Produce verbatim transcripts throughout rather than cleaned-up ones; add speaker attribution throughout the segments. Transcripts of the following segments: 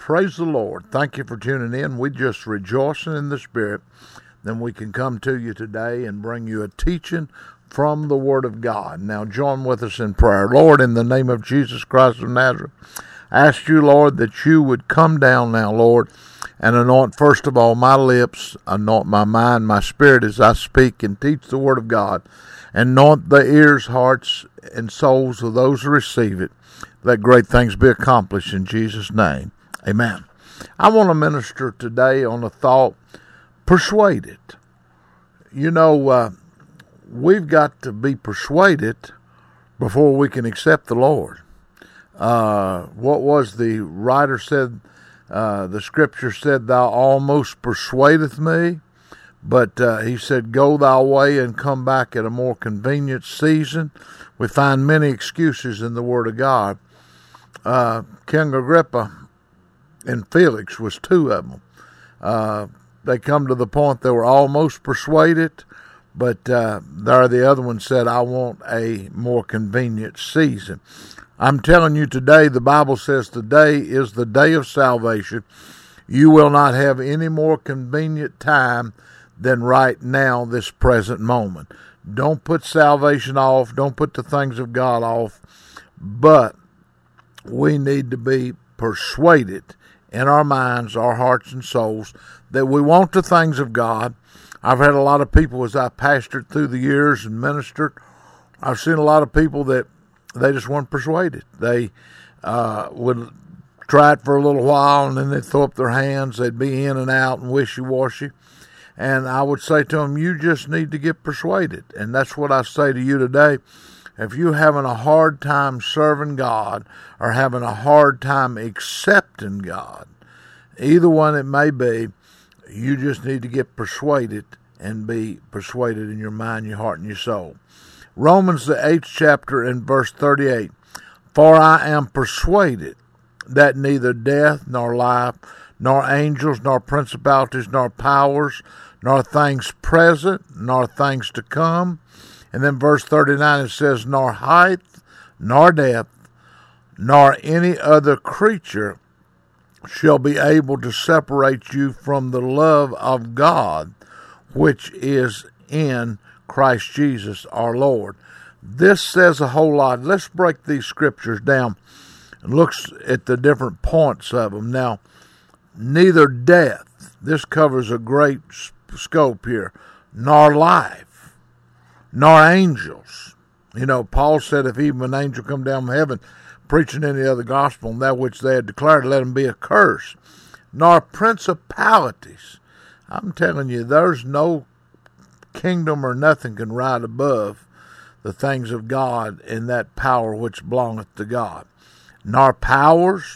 Speaker 1: Praise the Lord. Thank you for tuning in. We just rejoicing in the Spirit. Then we can come to you today and bring you a teaching from the Word of God. Now join with us in prayer. Lord, in the name of Jesus Christ of Nazareth, I ask you, Lord, that you would come down now, Lord, and anoint first of all my lips, anoint my mind, my spirit as I speak and teach the Word of God. Anoint the ears, hearts, and souls of those who receive it. Let great things be accomplished in Jesus' name. Amen. I want to minister today on a thought, persuaded. You know, uh, we've got to be persuaded before we can accept the Lord. Uh, what was the writer said, uh, the scripture said, thou almost persuadeth me. But uh, he said, go thy way and come back at a more convenient season. We find many excuses in the Word of God. Uh, King Agrippa and Felix was two of them. Uh, they come to the point they were almost persuaded, but uh, there the other one said, I want a more convenient season. I'm telling you today, the Bible says today is the day of salvation. You will not have any more convenient time than right now, this present moment. Don't put salvation off. Don't put the things of God off. But we need to be persuaded in our minds, our hearts and souls, that we want the things of God. I've had a lot of people as I pastored through the years and ministered. I've seen a lot of people that they just weren't persuaded. They uh, would try it for a little while and then they'd throw up their hands. They'd be in and out and wishy-washy. And I would say to them, you just need to get persuaded. And that's what I say to you today. If you're having a hard time serving God or having a hard time accepting God, either one it may be, you just need to get persuaded and be persuaded in your mind, your heart, and your soul. Romans, the eighth chapter and verse thirty-eight, for I am persuaded that neither death nor life, nor angels, nor principalities, nor powers, nor things present, nor things to come. And then verse thirty-nine, it says, nor height, nor depth, nor any other creature shall be able to separate you from the love of God, which is in Christ Jesus our Lord. This says a whole lot. Let's break these scriptures down and look at the different points of them. Now, neither death, this covers a great scope here, nor life, nor angels. You know, Paul said if even an angel come down from heaven preaching any other gospel than that which they had declared, let him be accursed. Nor principalities. I'm telling you, there's no kingdom or nothing can ride above the things of God in that power which belongeth to God. Nor powers,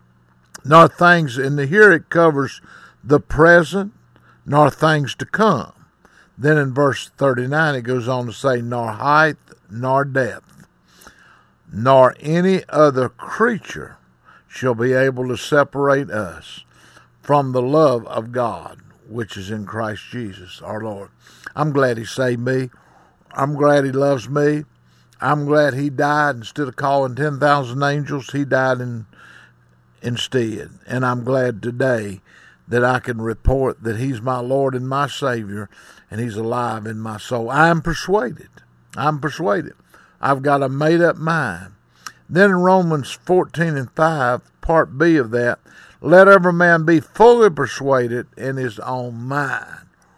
Speaker 1: nor things, and here it covers the present, nor things to come. Then in verse thirty-nine it goes on to say, nor height, nor depth, nor any other creature shall be able to separate us from the love of God, which is in Christ Jesus our Lord. I'm glad he saved me. I'm glad he loves me. I'm glad he died. Instead of calling ten thousand angels, he died in, instead. And I'm glad today that I can report that he's my Lord and my Savior, and he's alive in my soul. I'm persuaded. I'm persuaded. I've got a made-up mind. Then in Romans fourteen and five, part B of that, let every man be fully persuaded in his own mind.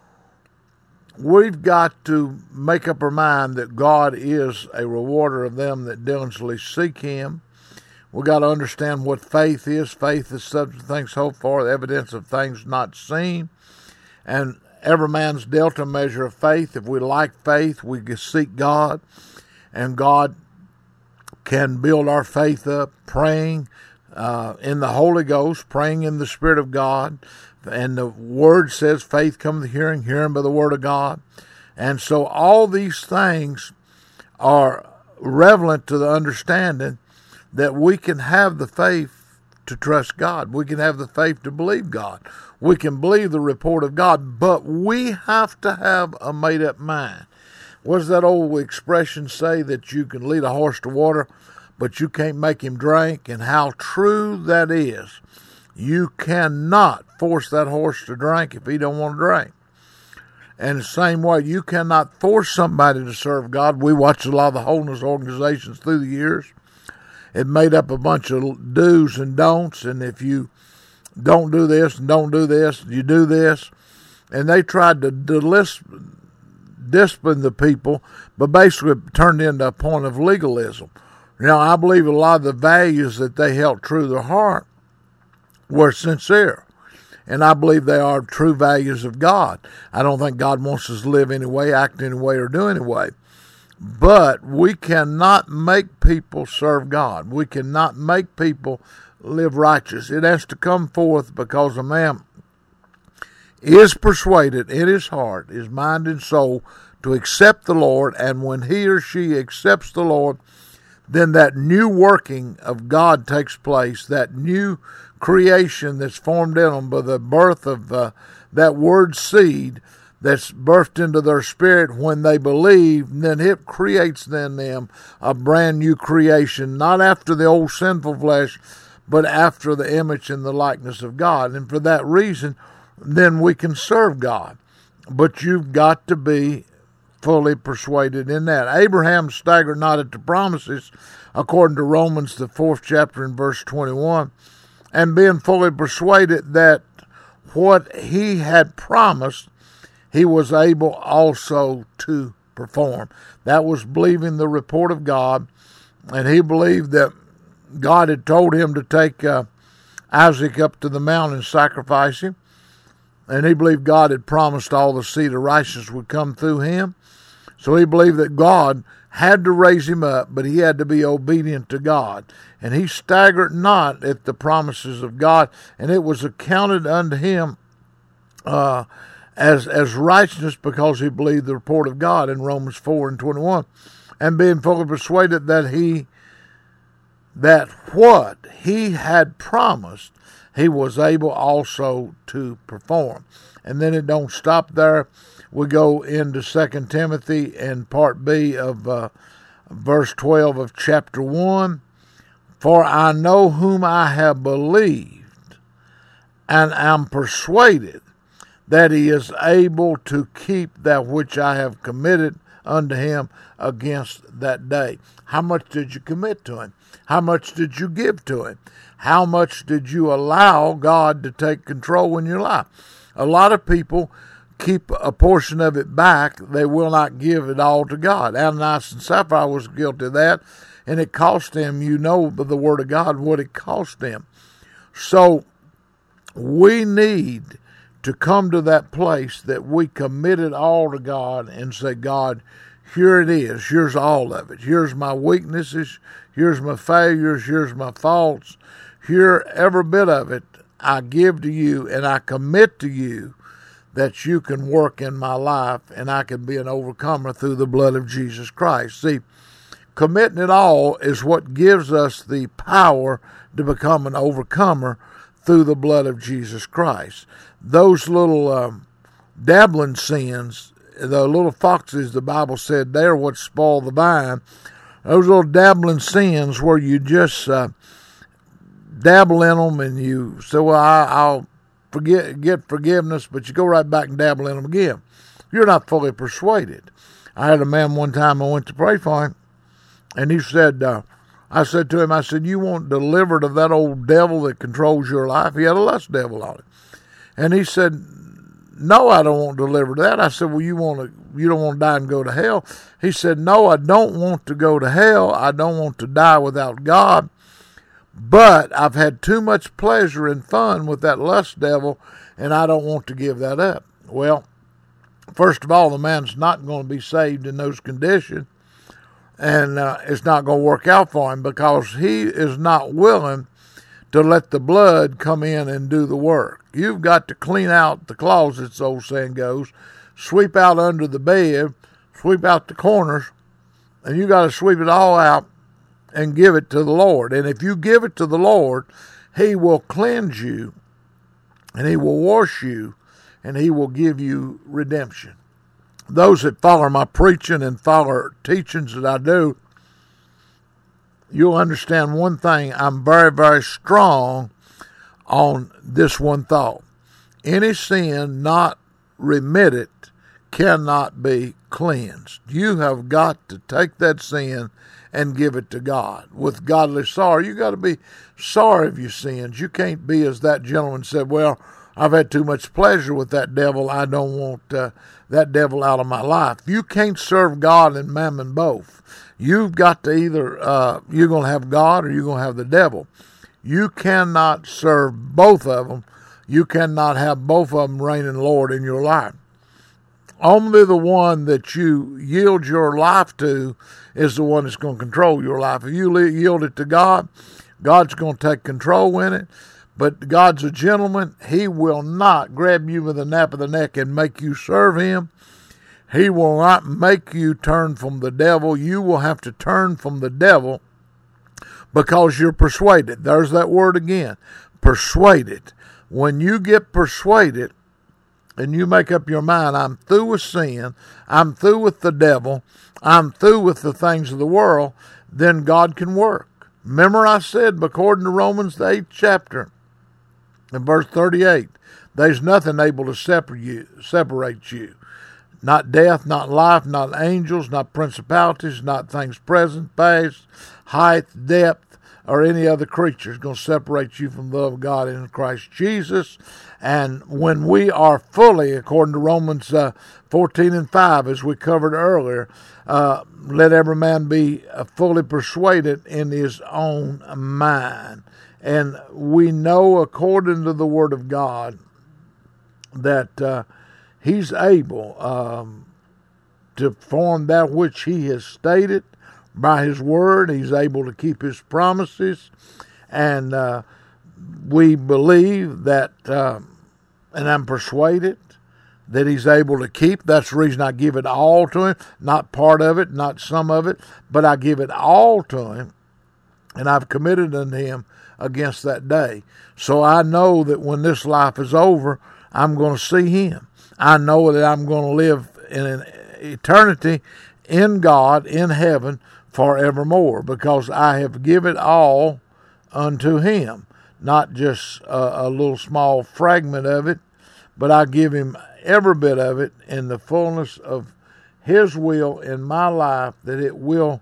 Speaker 1: We've got to make up our mind that God is a rewarder of them that diligently seek him. We've got to understand what faith is. Faith is substance of things hoped for, the evidence of things not seen. And every man's dealt a measure of faith. If we like faith, we can seek God. And God can build our faith up, praying uh, in the Holy Ghost, praying in the Spirit of God. And the Word says faith cometh hearing, hearing by the Word of God. And so all these things are relevant to the understanding that we can have the faith to trust God. We can have the faith to believe God. We can believe the report of God, but we have to have a made-up mind. What does that old expression say, that you can lead a horse to water, but you can't make him drink? And how true that is. You cannot force that horse to drink if he don't want to drink. And the same way, you cannot force somebody to serve God. We watched a lot of the holiness organizations through the years. It made up a bunch of do's and don'ts, and if you don't do this and don't do this, you do this. And they tried to discipline the people, but basically it turned into a point of legalism. Now, I believe a lot of the values that they held true to their heart were sincere. And I believe they are true values of God. I don't think God wants us to live any way, act any way, or do any way. But we cannot make people serve God. We cannot make people live righteous. It has to come forth because a man is persuaded in his heart, his mind and soul, to accept the Lord. And when he or she accepts the Lord, then that new working of God takes place, that new creation that's formed in them by the birth of uh, that word seed that's birthed into their spirit when they believe. And then it creates in them a brand new creation, not after the old sinful flesh, but after the image and the likeness of God. And for that reason, then we can serve God. But you've got to be fully persuaded in that. Abraham staggered not at the promises, according to Romans, the fourth chapter and verse twenty-one, and being fully persuaded that what he had promised, he was able also to perform. That was believing the report of God, and he believed that God had told him to take uh, Isaac up to the mountain and sacrifice him, and he believed God had promised all the seed of righteousness would come through him. So he believed that God had to raise him up, but he had to be obedient to God. And he staggered not at the promises of God, and it was accounted unto him uh, as as righteousness because he believed the report of God in Romans four and twenty-one. And being fully persuaded that he, that what he had promised, he was able also to perform. And then it don't stop there. We go into Second Timothy and part B of uh, verse twelve of chapter one. For I know whom I have believed, and am persuaded that he is able to keep that which I have committed unto him against that day. How much did you commit to him? How much did you give to him? How much did you allow God to take control in your life? A lot of people keep a portion of it back. They will not give it all to God. Ananias and Sapphira was guilty of that, and it cost them, you know, by the word of God, what it cost them. So we need to come to that place that we commit it all to God and say, God, here it is. Here's all of it. Here's my weaknesses. Here's my failures. Here's my faults. Here, every bit of it I give to you, and I commit to you that you can work in my life, and I can be an overcomer through the blood of Jesus Christ. See, committing it all is what gives us the power to become an overcomer through the blood of Jesus Christ. Those little um, dabbling sins, the little foxes, the Bible said, they're what spoil the vine. Those little dabbling sins where you just uh, dabble in them and you say, well, I, I'll forget, get forgiveness, but you go right back and dabble in them again. You're not fully persuaded. I had a man one time, I went to pray for him, and he said, uh, I said to him, I said, you want delivered of that old devil that controls your life? He had a lust devil on it. And he said, no, I don't want delivered of that. I said, well, you want to, you don't want to die and go to hell? He said, no, I don't want to go to hell. I don't want to die without God. But I've had too much pleasure and fun with that lust devil, and I don't want to give that up. Well, first of all, the man's not going to be saved in those conditions, and uh, it's not going to work out for him because he is not willing to let the blood come in and do the work. You've got to clean out the closets, the old saying goes, sweep out under the bed, sweep out the corners, and you got to sweep it all out and give it to the Lord. And if you give it to the Lord, he will cleanse you, and he will wash you, and he will give you redemption. Those that follow my preaching and follow teachings that I do, you'll understand one thing. I'm very, very strong on this one thought. Any sin not remitted cannot be cleansed. You have got to take that sin and give it to God. With godly sorrow, you got to be sorry of your sins. You can't be, as that gentleman said, well, I've had too much pleasure with that devil. I don't want uh, that devil out of my life. You can't serve God and mammon both. You've got to either, uh, you're going to have God or you're going to have the devil. You cannot serve both of them. You cannot have both of them reigning Lord in your life. Only the one that you yield your life to is the one that's going to control your life. If you yield it to God, God's going to take control in it. But God's a gentleman. He will not grab you with the nape of the neck and make you serve him. He will not make you turn from the devil. You will have to turn from the devil because you're persuaded. There's that word again, persuaded. When you get persuaded and you make up your mind, I'm through with sin, I'm through with the devil, I'm through with the things of the world, then God can work. Remember I said, according to Romans, the eighth chapter, in verse thirty-eight, there's nothing able to separate you, separate you. Not death, not life, not angels, not principalities, not things present, past, height, depth, or any other creature is going to separate you from the love of God in Christ Jesus. And when we are fully, according to Romans uh, fourteen and five, as we covered earlier, uh, let every man be fully persuaded in his own mind. And we know, according to the Word of God, that uh, he's able um, to perform that which he has stated by his Word. He's able to keep his promises. And uh, we believe that, uh, and I'm persuaded, that he's able to keep. That's the reason I give it all to him. Not part of it, not some of it, but I give it all to him. And I've committed unto him against that day. So I know that when this life is over, I'm going to see him. I know that I'm going to live in an eternity in God, in heaven, forevermore, because I have given all unto him. Not just a, a little small fragment of it, but I give him every bit of it in the fullness of his will in my life, that it will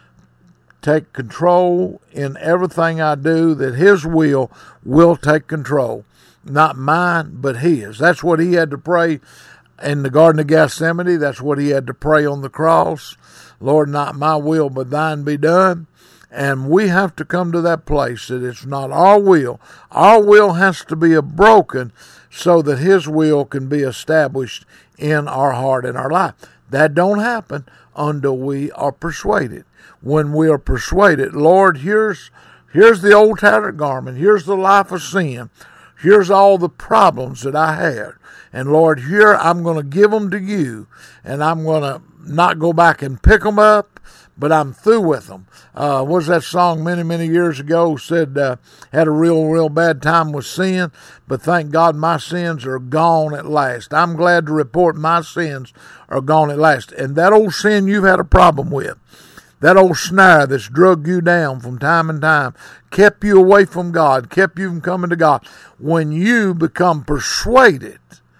Speaker 1: take control in everything I do, that his will will take control. Not mine, but his. That's what he had to pray in the Garden of Gethsemane. That's what he had to pray on the cross. Lord, not my will, but thine be done. And we have to come to that place that it's not our will. Our will has to be broken so that his will can be established in our heart and our life. That don't happen until we are persuaded. When we are persuaded, Lord, here's here's the old tattered garment. Here's the life of sin. Here's all the problems that I had. And Lord, here I'm going to give them to you. And I'm going to not go back and pick them up, but I'm through with them. Uh, what was that song many, many years ago said, uh, had a real, real bad time with sin, but thank God my sins are gone at last. I'm glad to report my sins are gone at last. And that old sin you've had a problem with, that old snare that's drug you down from time and time, kept you away from God, kept you from coming to God. When you become persuaded,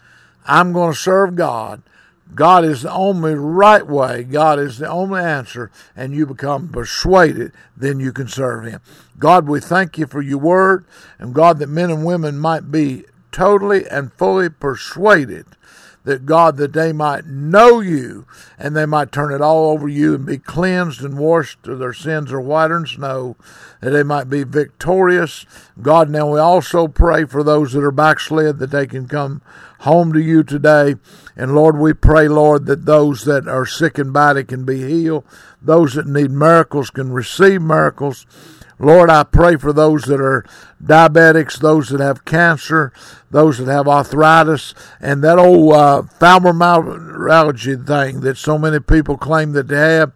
Speaker 1: I'm going to serve God, God is the only right way, God is the only answer, and you become persuaded, then you can serve him. God, we thank you for your word, and God, that men and women might be totally and fully persuaded, that God, that they might know you, and they might turn it all over you and be cleansed and washed till their sins are whiter than snow, that they might be victorious. God, now we also pray for those that are backslid, that they can come home to you today. And Lord, we pray, Lord, that those that are sick in body can be healed. Those that need miracles can receive miracles. Lord, I pray for those that are diabetics, those that have cancer, those that have arthritis, and that old uh, fibromyalgia thing that so many people claim that they have.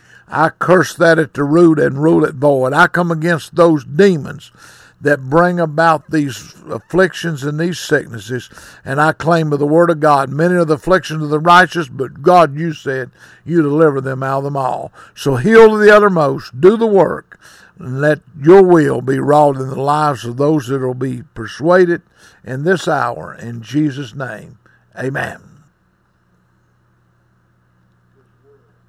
Speaker 1: I curse that at the root and rule it void. I come against those demons that bring about these afflictions and these sicknesses, and I claim by the word of God, many are the afflictions of the righteous, but God, you said, you deliver them out of them all. So heal to the uttermost, do the work. And let your will be wrought in the lives of those that will be persuaded in this hour. In Jesus' name, amen.